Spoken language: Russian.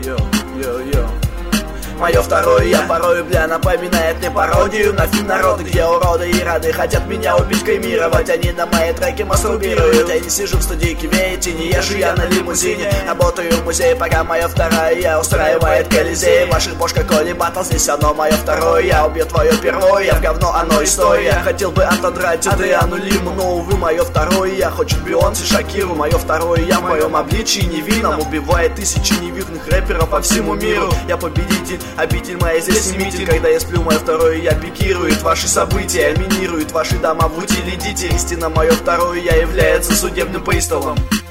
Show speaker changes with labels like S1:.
S1: Йо-йо-йо. Мое второе я порою, бля, напоминает мне пародию на фильм «Народы», где уроды и рады хотят меня убить, кремировать. Они на мои треки мастурбируют. Я не сижу в студийке, видите, не езжу я на лимузине. Работаю в музее, пока моя вторая я устраивает колизей. Ваших бошка Коли батл, здесь оно мое второе я. Убью твое первое я, в говно оно и стоя. Я хотел бы отодрать Адриану Лиму, но увы, мое второе я. Хочет Бейонсе, Шакиру, мое второе я. В моем обличии невинном убивает тысячи невинных рэперов по всему миру. Я победитель, обитель моя здесь не митинг. Когда я сплю, мое второе я пикирует ваши события, минирует ваши дома в утиле. Истина, мое второе я является судебным приставом.